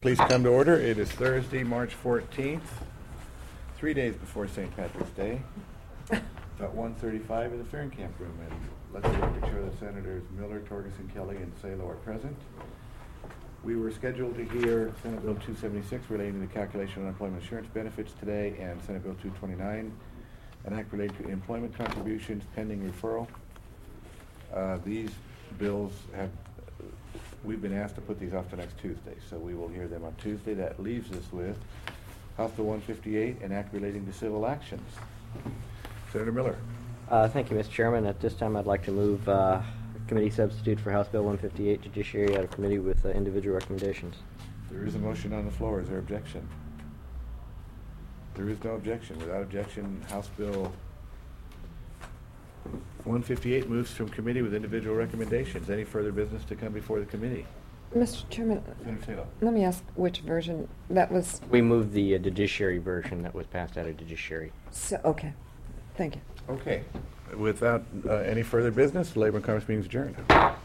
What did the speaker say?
Please come to order. It is Thursday, March 14th, 3 days before St. Patrick's Day, about 1:35 in the Fahrenkamp room. And let the record show that Senators Miller, Torgerson, Kelly, and Salo are present. We were scheduled to hear Senate Bill 276 relating to the calculation of unemployment insurance benefits today, and Senate Bill 229, an act related to employment contributions pending referral. These bills have, we've been asked to put these off to next Tuesday, so we will hear them on Tuesday. That leaves us with House Bill 158, an act relating to civil actions. Senator Miller. Thank you, Mr. Chairman. At this time, I'd like to move committee substitute for House Bill 158, Judiciary, out of committee with individual recommendations. There is a motion on the floor. Is there objection? There is no objection. Without objection, House Bill 158 moves from committee with individual recommendations. Any further business to come before the committee? Mr. Chairman, Senator Taylor. let me ask which version that was. We moved the judiciary version that was passed out of judiciary. So, okay. Thank you. Okay. Without any further business, the Labor and Commerce meeting is adjourned.